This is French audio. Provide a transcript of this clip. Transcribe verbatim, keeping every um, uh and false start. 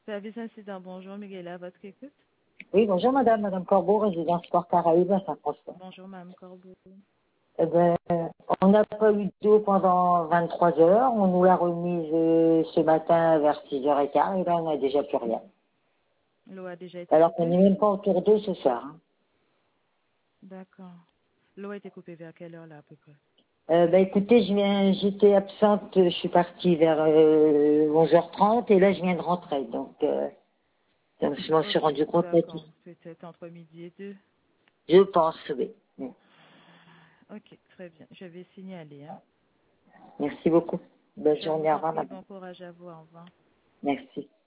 Service incident, bonjour Miguel, à votre écoute. Oui, bonjour madame, madame Corbeau, résidence Sport Caraïbes à Saint-François. Bonjour madame Corbeau. Eh ben, on n'a pas eu d'eau pendant vingt-trois heures, on nous l'a remise euh, ce matin vers six heures quinze et là on n'a déjà plus rien. L'eau a déjà été Alors qu'on coupée? n'est même pas autour d'eau ce soir. Hein. D'accord. L'eau a été coupée vers quelle heure là à peu près? Euh, ben écoutez, je viens, j'étais absente, je suis partie vers euh, onze heures trente et là je viens de rentrer, donc, euh, donc je m'en suis Ok, rendu compte. d'accord. Peut-être entre midi et deux. Je pense, oui. Ok, très bien. Je vais signaler. Hein. Merci beaucoup. Bonne Je journée, vous au en revoir prie, madame. bon courage à vous. Au revoir. Merci.